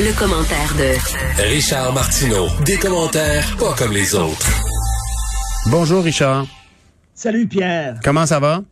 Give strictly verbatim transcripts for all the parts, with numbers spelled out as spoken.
Le commentaire de Richard Martineau. Des commentaires pas comme les autres. Bonjour Richard. Salut Pierre. Comment ça va?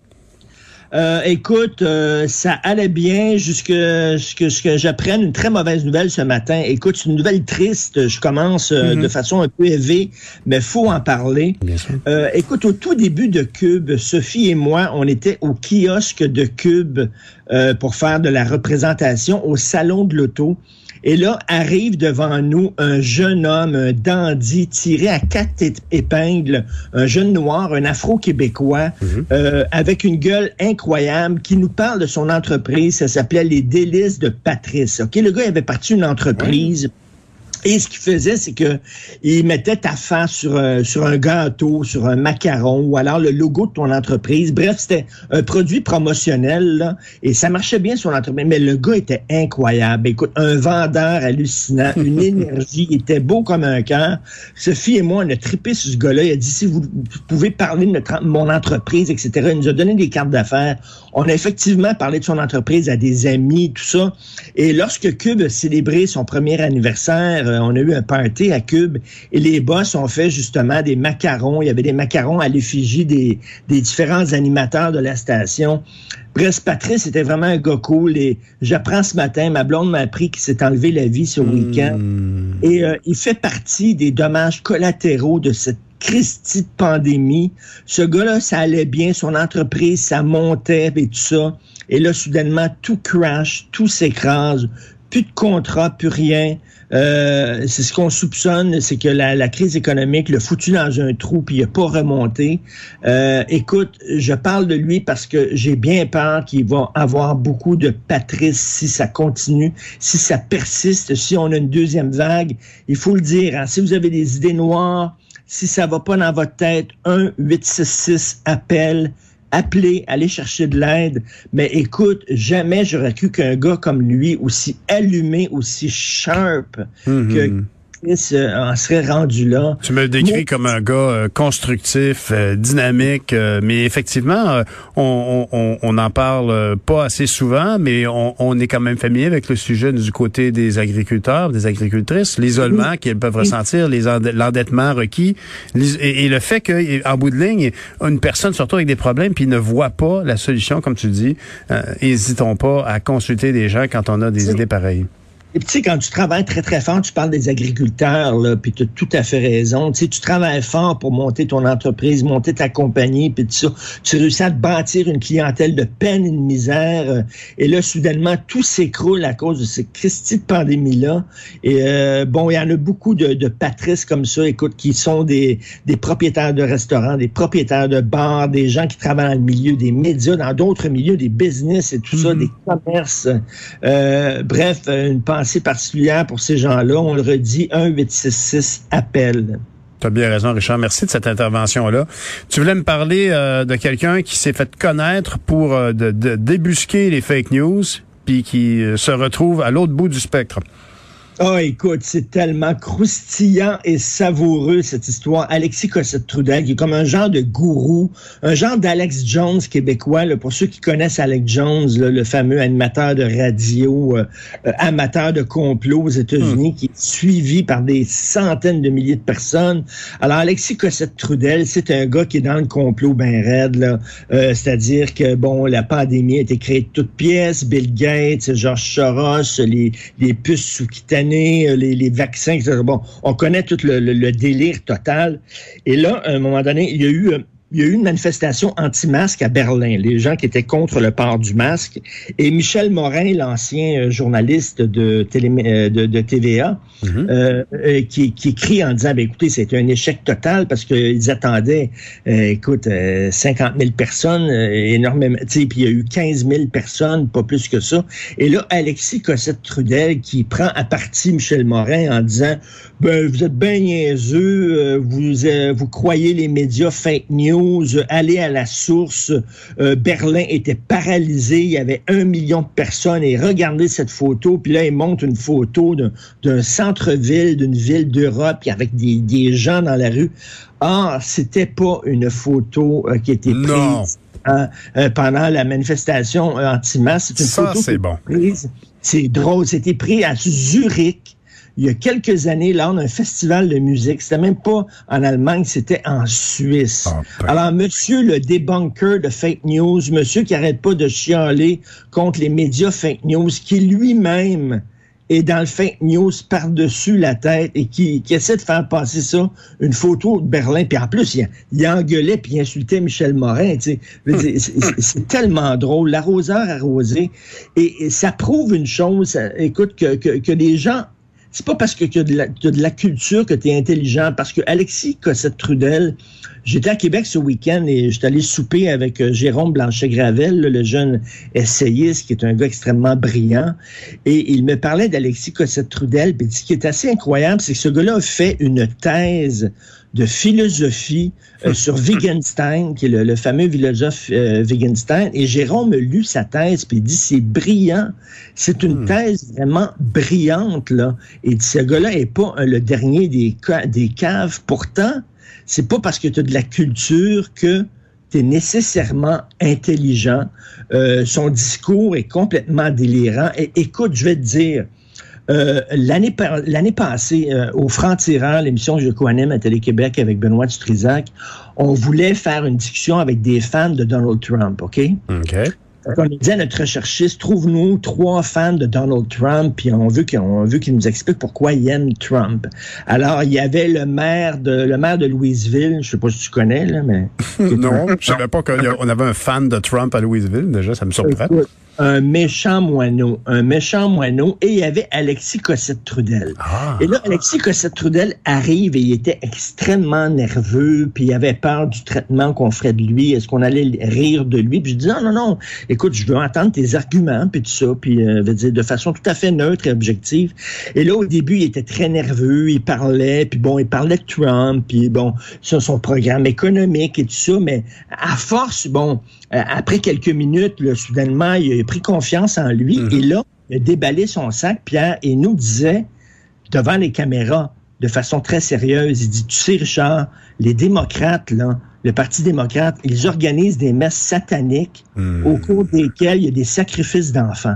Euh, écoute, euh, ça allait bien jusqu'à ce que, ce que j'apprenne une très mauvaise nouvelle ce matin. Écoute, c'est une nouvelle triste. Je commence euh, mm-hmm. de façon un peu élevée, mais faut en parler. Bien sûr. Euh, écoute, au tout début de Cube, Sophie et moi, on était au kiosque de Cube euh, pour faire de la représentation au Salon de l'Auto. Et là, arrive devant nous un jeune homme, un dandy, tiré à quatre épingles, un jeune noir, un afro-québécois, mm-hmm. euh, avec une gueule incroyable, qui nous parle de son entreprise. Ça s'appelait Les Délices de Patrice. Ok, le gars il avait parti une entreprise. Ouais. Et ce qu'il faisait, c'est que il mettait ta face sur, euh, sur un gâteau, sur un macaron, ou alors le logo de ton entreprise. Bref, c'était un produit promotionnel, là, et ça marchait bien sur l'entreprise. Mais le gars était incroyable. Écoute, un vendeur hallucinant, une énergie, il était beau comme un cœur. Sophie et moi, on a trippé sur ce gars-là. Il a dit, si vous, vous pouvez parler de notre, mon entreprise, et cetera. Il nous a donné des cartes d'affaires. On a effectivement parlé de son entreprise à des amis, tout ça. Et lorsque Cube a célébré son premier anniversaire, on a eu un party à Cube et les boss ont fait justement des macarons. Il y avait des macarons à l'effigie des, des différents animateurs de la station. Bref, Patrice était vraiment un gars cool et j'apprends ce matin, ma blonde m'a appris qu'il s'est enlevé la vie ce mmh. week-end. Et euh, il fait partie des dommages collatéraux de cette Christie de pandémie. Ce gars-là, ça allait bien, son entreprise, ça montait et tout ça. Et là, soudainement, tout crash, tout s'écrase, plus de contrat, plus rien. Euh, c'est ce qu'on soupçonne, c'est que la, la crise économique l'a foutu dans un trou puis il n'a pas remonté. Euh, écoute, je parle de lui parce que j'ai bien peur qu'il va avoir beaucoup de Patrice si ça continue, si ça persiste, si on a une deuxième vague. Il faut le dire, hein, si vous avez des idées noires, si ça va pas dans votre tête, un huit six six appel, appelez, allez chercher de l'aide. Mais écoute, jamais j'aurais cru qu'un gars comme lui, aussi allumé, aussi sharp, mm-hmm. que Chris euh, en serait rendu là. Tu me le décris mais, comme un gars euh, constructif, euh, dynamique, euh, mais effectivement, euh, on, on, on en parle euh, pas assez souvent, mais on, on est quand même familier avec le sujet du côté des agriculteurs, des agricultrices, l'isolement oui. qu'ils peuvent oui. ressentir, les end- l'endettement requis, et, et le fait qu'en bout de ligne, une personne, surtout avec des problèmes, puis ne voit pas la solution, comme tu dis, euh, hésitons pas à consulter des gens quand on a des oui. idées pareilles. Et tu sais, quand tu travailles très, très fort, tu parles des agriculteurs, là, puis tu as tout à fait raison. Tu sais, tu travailles fort pour monter ton entreprise, monter ta compagnie, puis tout ça. Tu réussis à te bâtir une clientèle de peine et de misère. Et là, soudainement, tout s'écroule à cause de cette Christie de pandémie-là. Et euh, bon, il y en a beaucoup de, de Patrice comme ça, écoute, qui sont des, des propriétaires de restaurants, des propriétaires de bars, des gens qui travaillent dans le milieu des médias, dans d'autres milieux, des business et tout mm-hmm. ça, des commerces. Euh, bref, une pensée particulière pour ces gens-là. On le redit, un huit six six appel. Tu as bien raison, Richard. Merci de cette intervention-là. Tu voulais me parler euh, de quelqu'un qui s'est fait connaître pour euh, de, de débusquer les fake news puis qui euh, se retrouve à l'autre bout du spectre. Ah, oh, écoute, c'est tellement croustillant et savoureux, cette histoire. Alexis Cossette-Trudel, qui est comme un genre de gourou, un genre d'Alex Jones québécois, là, pour ceux qui connaissent Alex Jones, là, le fameux animateur de radio, euh, euh, amateur de complot aux États-Unis, mmh. qui est suivi par des centaines de milliers de personnes. Alors, Alexis Cossette-Trudel, c'est un gars qui est dans le complot ben raide, là. Euh, c'est-à-dire que, bon, la pandémie a été créée de toutes pièces, Bill Gates, George Soros, les, les puces sous-cutanées, Les, les vaccins, et cetera. Bon, on connaît tout le, le, le délire total. Et là, à un moment donné, il y a eu... Euh, Il y a eu une manifestation anti-masque à Berlin, les gens qui étaient contre le port du masque. Et Michel Morin, l'ancien journaliste de, télé, de, de T V A, mm-hmm. euh, qui, qui écrit en disant, ben, écoutez, c'était un échec total parce qu'ils attendaient, euh, écoute, euh, cinquante mille personnes, euh, énormément, tu sais, puis il y a eu quinze mille personnes, pas plus que ça. Et là, Alexis Cossette-Trudel qui prend à partie Michel Morin en disant, ben, vous êtes bien niaiseux, euh, vous, euh, vous croyez les médias fake news, aller à la source. Euh, Berlin était paralysé. Il y avait un million de personnes. Et regardez cette photo. Puis là, il montre une photo d'un, d'un centre-ville, d'une ville d'Europe, avec des, des gens dans la rue. Ah, c'était pas une photo euh, qui était prise hein, euh, pendant la manifestation euh, anti-masque. C'est une Ça, photo c'est bon. prise C'est drôle. C'était pris à Zurich il y a quelques années lors d'un festival de musique. C'était même pas en Allemagne, c'était en Suisse. Oh, ben. Alors, monsieur le débunker de fake news, monsieur qui arrête pas de chialer contre les médias fake news, qui lui-même est dans le fake news par-dessus la tête et qui, qui essaie de faire passer ça, une photo de Berlin. Puis en plus, il, il engueulait puis il insultait Michel Morin. Tu sais. C'est, c'est, c'est tellement drôle. L'arroseur arrosé. Et, et ça prouve une chose, écoute, que, que, que les gens... C'est pas parce que tu as de la, de la culture que tu es intelligent, parce que Alexis Cossette-Trudel, j'étais à Québec ce week-end et j'étais allé souper avec euh, Jérôme Blanchet-Gravel, le jeune essayiste qui est un gars extrêmement brillant, et il me parlait d'Alexis Cossette-Trudel, puis ce qui est assez incroyable, c'est que ce gars-là a fait une thèse de philosophie euh, sur Wittgenstein, qui est le, le fameux philosophe euh, Wittgenstein, et Jérôme a lu sa thèse, puis il dit c'est brillant, c'est une thèse vraiment brillante, là, et ce gars-là est pas euh, le dernier des, des caves, pourtant, c'est pas parce que tu as de la culture que tu es nécessairement intelligent, euh, son discours est complètement délirant, et écoute, je vais te dire, Euh, l'année, l'année passée, euh, au Franc-Tireur, l'émission que je co-anime à Télé-Québec avec Benoît Dutrisac, on voulait faire une discussion avec des fans de Donald Trump, OK? OK. On a dit à notre recherchiste, trouve-nous trois fans de Donald Trump, puis on veut qu'il, on veut qu'il nous explique pourquoi il aime Trump. Alors, il y avait le maire de, le maire de Louisville, je sais pas si tu connais, là, mais... non, je savais pas qu'on avait un fan de Trump à Louisville, déjà, ça me surprend. Écoute, un méchant moineau, un méchant moineau, et il y avait Alexis Cossette-Trudel. Ah. Et là, Alexis Cossette-Trudel arrive et il était extrêmement nerveux, puis il avait peur du traitement qu'on ferait de lui, est-ce qu'on allait rire de lui, puis je dis non, non, non, écoute, je veux entendre tes arguments, puis tout ça, puis euh, veux dire, de façon tout à fait neutre et objective. Et là, au début, il était très nerveux, il parlait, puis bon, il parlait de Trump, puis bon, sur son programme économique et tout ça, mais à force, bon, euh, après quelques minutes, là, soudainement, il a pris confiance en lui, mmh. et là, il a déballé son sac, Pierre, et il nous disait, devant les caméras, de façon très sérieuse, il dit, tu sais, Richard, les démocrates, là, le Parti démocrate, ils organisent des messes sataniques mmh. au cours desquelles il y a des sacrifices d'enfants.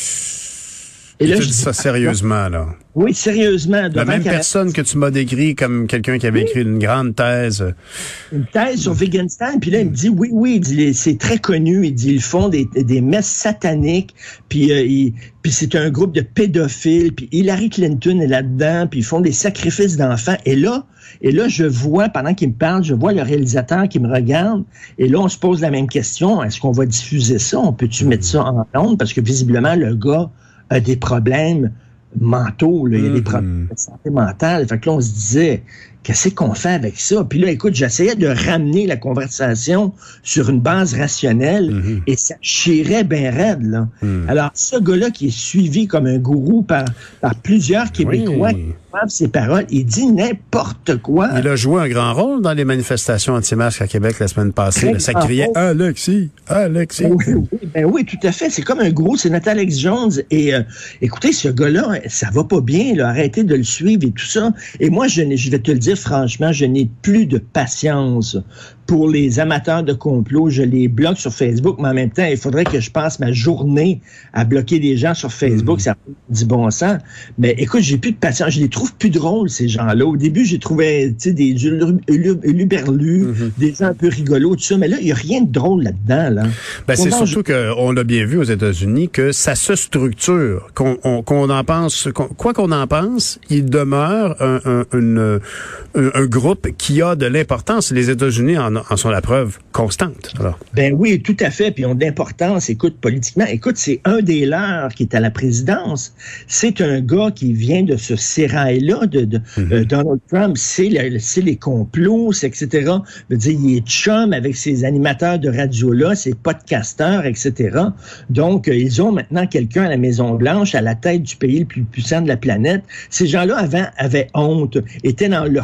Et là, je dis ça sérieusement, là. Oui, sérieusement. La même personne que tu m'as décrit comme quelqu'un qui avait oui. écrit une grande thèse. Une thèse sur Wittgenstein. Puis là, il me dit, oui, oui, il dit, c'est très connu. Il dit, ils font des, des messes sataniques. Puis, euh, il, puis c'est un groupe de pédophiles. Puis Hillary Clinton est là-dedans. Puis ils font des sacrifices d'enfants. Et là, et là, je vois, pendant qu'il me parle, je vois le réalisateur qui me regarde. Et là, on se pose la même question. Est-ce qu'on va diffuser ça? On peut-tu mmh. mettre ça en ondes? Parce que visiblement, le gars a des problèmes mentaux, là. Il y a des problèmes de santé mentale. Fait que là, on se disait, qu'est-ce qu'on fait avec ça? Puis là, écoute, j'essayais de ramener la conversation sur une base rationnelle mm-hmm. et ça chirait bien raide, là. Mm. Alors, ce gars-là qui est suivi comme un gourou par, par plusieurs Québécois oui. qui savent ses paroles, il dit n'importe quoi. Il a joué un grand rôle dans les manifestations anti-masques à Québec la semaine passée. Là, ça criait « Alexis! Alexis! » oui, oui, ben oui, tout à fait. C'est comme un gros, c'est notre Alex Jones. Et euh, écoutez, ce gars-là, ça va pas bien, là. Arrêtez de le suivre et tout ça. Et moi, je, je vais te le dire franchement, je n'ai plus de patience pour les amateurs de complot. Je les bloque sur Facebook, mais en même temps, il faudrait que je passe ma journée à bloquer des gens sur Facebook. Mmh. Ça dit bon sens. Mais écoute, j'ai plus de patience. Je les trouve plus drôles, ces gens-là. Au début, j'ai trouvé des uluberlus, mmh. des gens un peu rigolos, tout ça. Mais là, il n'y a rien de drôle là-dedans. Là. Ben, c'est surtout je... qu'on l'a bien vu aux États-Unis, que ça se structure. Qu'on, on, qu'on en pense, qu'on, quoi qu'on en pense, il demeure un, un, une, un, un groupe qui a de l'importance. Les États-Unis en, en sont la preuve constante. Alors. Ben oui, tout à fait. Puis ils ont de l'importance, écoute, politiquement. Écoute, c'est un des leurs qui est à la présidence. C'est un gars qui vient de ce sérail-là, de, de mm-hmm. euh, Donald Trump. C'est, le, c'est les complots, c'est et cetera. Je veux dire, il est chum avec ses animateurs de radio-là, ses podcasteurs, et cetera. Donc, euh, ils ont maintenant quelqu'un à la Maison-Blanche, à la tête du pays le plus puissant de la planète. Ces gens-là, avant, avaient honte, étaient dans leur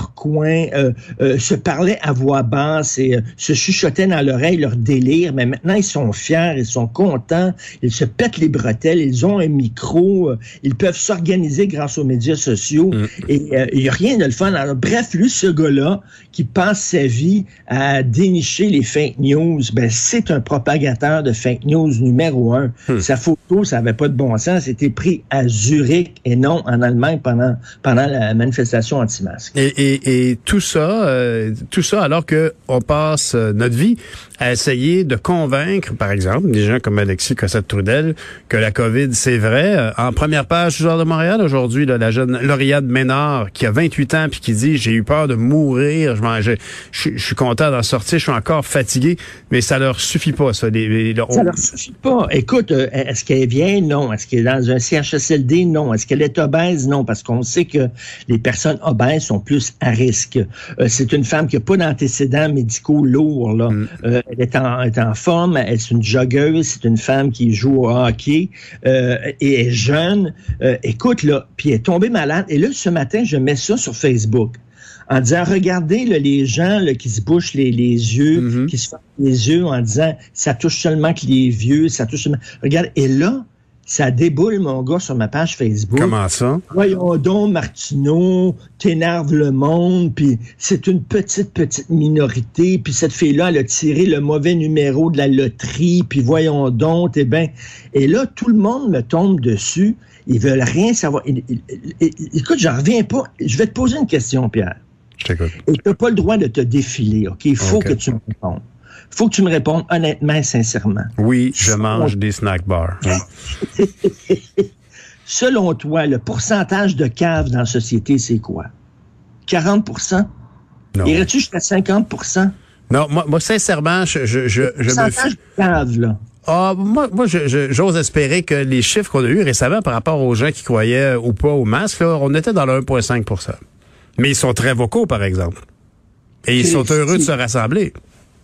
leur coin, euh, euh, se parlaient à voix basse et euh, se chuchotaient dans l'oreille leur délire. Mais maintenant, ils sont fiers, ils sont contents, ils se pètent les bretelles, ils ont un micro, euh, ils peuvent s'organiser grâce aux médias sociaux. Mm. Et il euh, n'y a rien de le fun. Alors, bref, lui, ce gars-là, qui passe sa vie à dénicher les fake news, ben c'est un propagateur de fake news numéro un. Mm. Sa photo, ça n'avait pas de bon sens. C'était pris à Zurich et non en Allemagne pendant, pendant la manifestation anti-masque. Et, et, et tout ça, euh, tout ça alors que on passe euh, notre vie à essayer de convaincre, par exemple, des gens comme Alexis Cossette-Trudel, que la COVID, c'est vrai. Euh, en première page du Journal de Montréal, aujourd'hui, là, la jeune Lauriane Ménard, qui a vingt-huit ans, puis qui dit « J'ai eu peur de mourir, je, je, je, je suis content d'en sortir, je suis encore fatigué. » Mais ça leur suffit pas, ça. Les, les, on... Ça leur suffit pas. Écoute, euh, est-ce qu'elle est vieille? Non. Est-ce qu'elle est dans un C H S L D? Non. Est-ce qu'elle est obèse? Non. Parce qu'on sait que les personnes obèses sont plus à risque. Euh, c'est une femme qui n'a pas d'antécédents médicaux lourds, là. Mm. Euh, elle est en, est en forme, elle est une joggeuse, c'est une femme qui joue au hockey euh, et est jeune. Euh, écoute, là, puis elle est tombée malade. Et là, ce matin, je mets ça sur Facebook en disant, regardez là, les gens là, qui se bouchent les, les yeux, mm-hmm. qui se font les yeux en disant, ça touche seulement que les vieux, ça touche seulement... Regarde, et là, ça déboule, mon gars, sur ma page Facebook. Comment ça? Voyons donc, Martineau, t'énerves le monde, puis c'est une petite, petite minorité, puis cette fille-là, elle a tiré le mauvais numéro de la loterie, puis voyons donc, eh ben, et là, tout le monde me tombe dessus, ils veulent rien savoir. Écoute, j'en reviens pas. Je vais te poser une question, Pierre. Je t'écoute. Et tu n'as pas le droit de te défiler, OK? Il faut okay. que tu me répondes. Il faut que tu me répondes honnêtement et sincèrement. Oui, je mange des snack bars. Oui. Selon toi, le pourcentage de caves dans la société, c'est quoi? quarante pour cent? Non. Irais-tu jusqu'à cinquante pour cent? Non, moi, moi sincèrement, je, je, je, le pourcentage me... de caves, là. Ah, moi, moi, je, je, j'ose espérer que les chiffres qu'on a eus récemment par rapport aux gens qui croyaient ou pas au masque, là, on était dans le un virgule cinq pour cent. Mais ils sont très vocaux, par exemple. Et ils sont heureux de se rassembler.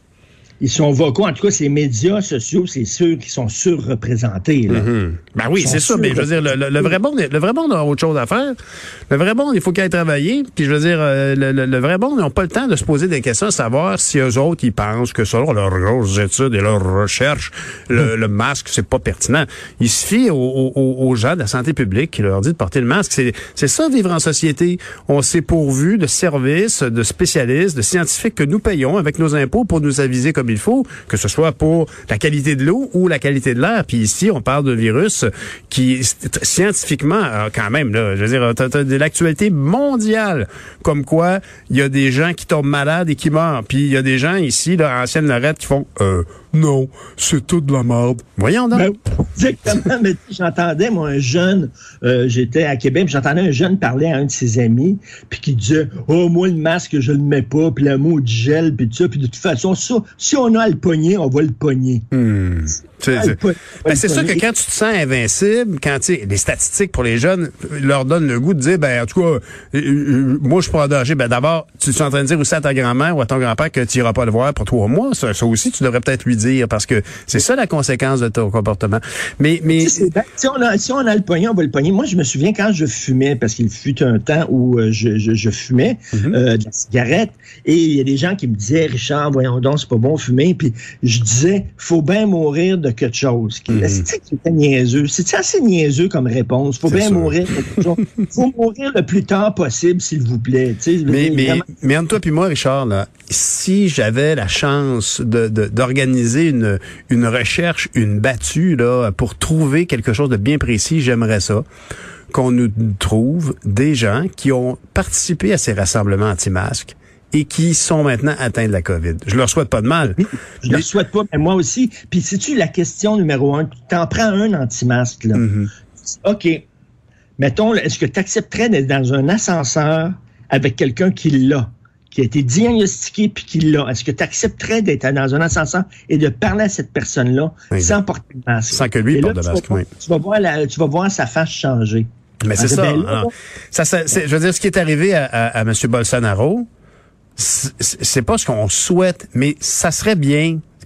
Ils sont vocaux. En tout cas, ces médias sociaux, c'est ceux qui sont surreprésentés. Là. Mm-hmm. Ben oui, c'est ça. Mais je veux dire, le, le, le vrai monde, le vrai monde a autre chose à faire. Le vrai monde, il faut qu'il aille travailler. Puis je veux dire, le, le, le vrai monde, ils n'ont pas le temps de se poser des questions, à savoir si eux autres, ils pensent que selon leurs grosses études et leurs recherches, le, le masque, c'est pas pertinent. Ils se fient aux, aux, aux gens de la santé publique qui leur dit de porter le masque. C'est, c'est ça, vivre en société. On s'est pourvu de services, de spécialistes, de scientifiques que nous payons avec nos impôts pour nous aviser comme il faut, que ce soit pour la qualité de l'eau ou la qualité de l'air. Puis ici, on parle de virus qui, scientifiquement, quand même, là, je veux dire, t'as, t'as de l'actualité mondiale, comme quoi il y a des gens qui tombent malades et qui meurent. Puis il y a des gens ici, là, ancienne Lorette, qui font euh, non, c'est tout de la merde. Voyons donc. Ben, exactement, mais j'entendais, moi, un jeune, euh, j'étais à Québec, puis j'entendais un jeune parler à un de ses amis, puis qui disait, oh, moi, le masque, je le mets pas, puis le mot de gel, puis tout ça, puis de toute façon, ça, si on a à le pogner, on va le pogner. Hmm. C'est, c'est, ben c'est sûr que quand tu te sens invincible, quand tu sais, les statistiques pour les jeunes leur donnent le goût de dire, ben en tout cas, euh, euh, moi je suis pas en danger. Ben d'abord, tu es en train de dire aussi à ta grand-mère ou à ton grand-père que tu iras pas le voir pour trois mois. Ça, ça aussi, tu devrais peut-être lui dire parce que c'est ça la conséquence de ton comportement. Mais, mais ben, si on a, si on a le pognon, on va le pogner. Moi, je me souviens quand je fumais, parce qu'il fut un temps où euh, je, je, je fumais mm-hmm. euh, de la cigarette, et il y a des gens qui me disaient, Richard, voyons donc, c'est pas bon fumer. Puis je disais, faut bien mourir de quelque chose. Mm-hmm. C'est c'était niaiseux. C'est assez niaiseux comme réponse. Faut c'est bien sûr. mourir de quelque chose. Faut mourir le plus tard possible, s'il vous plaît. T'sais, mais, mais, vraiment... mais entre toi puis moi, Richard, là, si j'avais la chance de, de, d'organiser une, une recherche, une battue là, pour trouver quelque chose de bien précis, j'aimerais ça. Qu'on nous trouve des gens qui ont participé à ces rassemblements anti-masques et qui sont maintenant atteints de la COVID. Je leur souhaite pas de mal. Oui, je mais... leur souhaite pas, mais moi aussi. Puis sais-tu la question numéro un? Tu t'en prends un anti-masque, là. Mm-hmm. OK. Mettons, est-ce que tu accepterais d'être dans un ascenseur avec quelqu'un qui l'a, qui a été diagnostiqué puis qui l'a? Est-ce que tu accepterais d'être dans un ascenseur et de parler à cette personne-là oui, sans porter de masque? Sans que lui et porte là, de masque, oui. Tu vas voir la, tu vas voir sa face changer. Mais c'est ça. Ben, là, ça, ça c'est, je veux dire, ce qui est arrivé à, à, à M. Bolsonaro, c'est pas ce qu'on souhaite, mais ça serait bien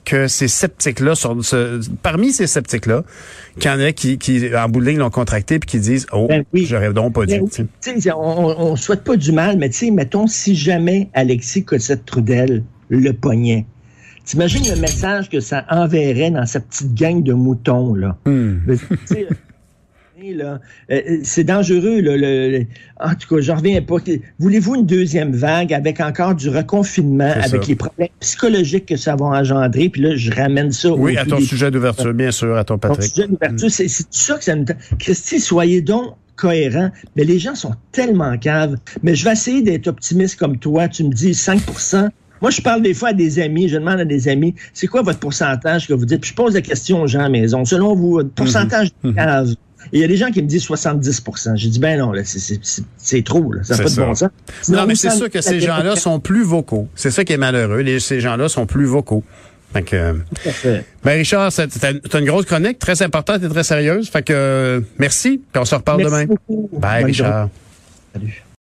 que ces sceptiques-là, sur ce, parmi ces sceptiques-là, qu'il y en a qui, qui en bout de ligne, l'ont contracté puis qui disent « Oh, ben oui. j'aurais donc pas dit. Ben » oui. On ne souhaite pas du mal, mais tu sais, mettons, si jamais Alexis Cossette-Trudel le pognait, t'imagines le message que ça enverrait dans sa petite gang de moutons, là. Hmm. Là, euh, c'est dangereux. Là, le, le, en tout cas, j'en reviens pas. Voulez-vous une deuxième vague avec encore du reconfinement, c'est avec ça. Les problèmes psychologiques que ça va engendrer? Puis là, je ramène ça oui, au à ton des... sujet d'ouverture, bien sûr, à ton Patrick. Ton sujet d'ouverture, mm. c'est, c'est ça que ça nous... Christy, soyez donc cohérents. Mais les gens sont tellement caves. Mais je vais essayer d'être optimiste comme toi. Tu me dis cinq pour cent. Moi, je parle des fois à des amis, je demande à des amis, c'est quoi votre pourcentage que vous dites? Puis je pose la question aux gens à la maison. Selon vous, votre pourcentage mm-hmm. de cave. Mm-hmm. Et il y a des gens qui me disent soixante-dix pour cent. J'ai dit, ben non, là, c'est, c'est, c'est, c'est trop. Là. Ça n'a pas de bon sens. Sinon, non, mais c'est sûr que ces gens-là sont plus vocaux. C'est ça qui est malheureux. Les, ces gens-là sont plus vocaux. Fait que, tout à fait. Ben Richard, c'est, t'as une grosse chronique, très importante et très sérieuse. Fait que, euh, merci. Puis on se reparle merci demain. Beaucoup. Bye, Bonne Richard. Journée. Salut.